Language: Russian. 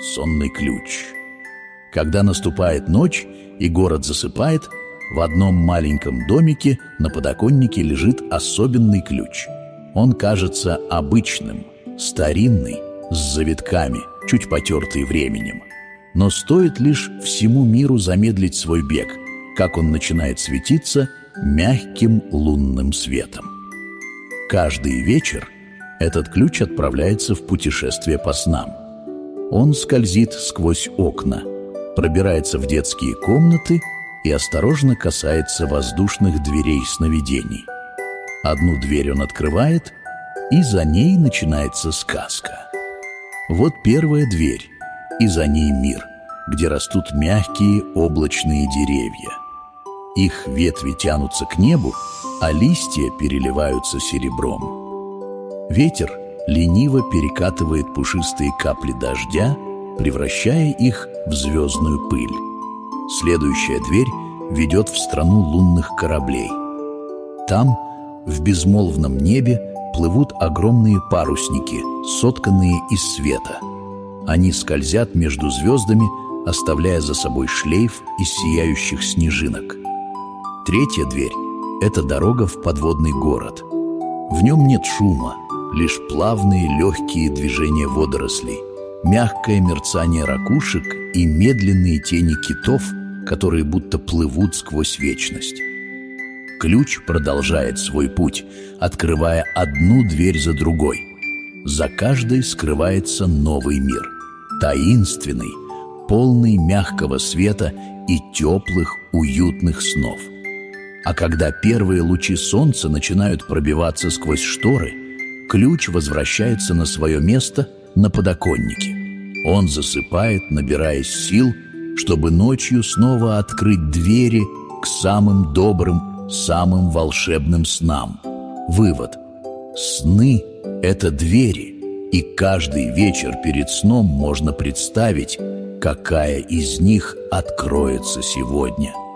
сонный ключ. Когда наступает ночь и город засыпает, в одном маленьком домике на подоконнике лежит особенный ключ. Он кажется обычным, старинный, с завитками, чуть потертый временем. Но стоит лишь всему миру замедлить свой бег, как он начинает светиться мягким лунным светом. Каждый вечер этот ключ отправляется в путешествие по снам. Он скользит сквозь окна, пробирается в детские комнаты и осторожно касается воздушных дверей сновидений. Одну дверь он открывает, и за ней начинается сказка. Вот первая дверь, и за ней мир, где растут мягкие облачные деревья. Их ветви тянутся к небу, а листья переливаются серебром. Ветер лениво перекатывает пушистые капли дождя, превращая их в звездную пыль. Следующая дверь ведет в страну лунных кораблей. Там, в безмолвном небе, плывут огромные парусники, сотканные из света. Они скользят между звездами, оставляя за собой шлейф из сияющих снежинок. Третья дверь – это дорога в подводный город. В нем нет шума, лишь плавные легкие движения водорослей, мягкое мерцание ракушек и медленные тени китов, которые будто плывут сквозь вечность. Ключ продолжает свой путь, открывая одну дверь за другой. За каждой скрывается новый мир, таинственный, полный мягкого света и теплых, уютных снов. А когда первые лучи солнца начинают пробиваться сквозь шторы, ключ возвращается на свое место на подоконнике. Он засыпает, набираясь сил, чтобы ночью снова открыть двери к самым добрым, самым волшебным снам. Вывод: сны – это двери, и каждый вечер перед сном можно представить, какая из них откроется сегодня.